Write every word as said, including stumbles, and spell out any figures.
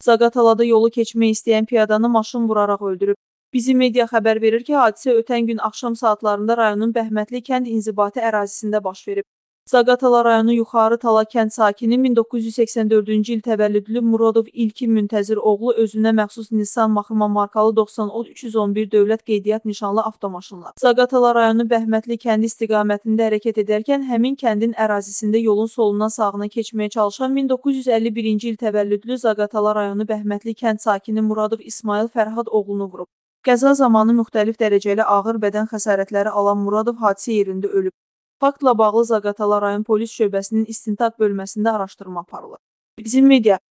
Zaqatalada yolu keçmək istəyən piyadanı maşın vuraraq öldürüb. Bizim media xəbər verir ki, hadisə ötən gün axşam saatlarında rayonun Bəhmətli kənd inzibati ərazisində baş verib. Zaqatala rayonu Yuxarı Tala kənd sakini min doqquz yüz səksən dördüncü il təvəllüdlü Muradov İlkin Müntəzir oğlu özünə məxsus Nissan Maxima markalı doxsan O üç yüz on bir dövlət qeydiyyat nişanlı avtomaşınla Zaqatala rayonu Bəhmətli kəndi istiqamətində hərəkət edərkən həmin kəndin ərazisində yolun solundan sağına keçməyə çalışan min doqquz yüz əlli birinci il təvəllüdlü Zaqatala rayonu Bəhmətli kənd sakini Muradov İsmayıl Fərhad oğlunu vurub. Qəza zamanı müxtəlif dərəcəli ağır bədən xəsarətləri alan Muradov hadisə yerində ölüb. Faktla bağlı Zaqatala rayon polis şöbəsinin istintaq bölməsində araşdırma aparılır. Bizim media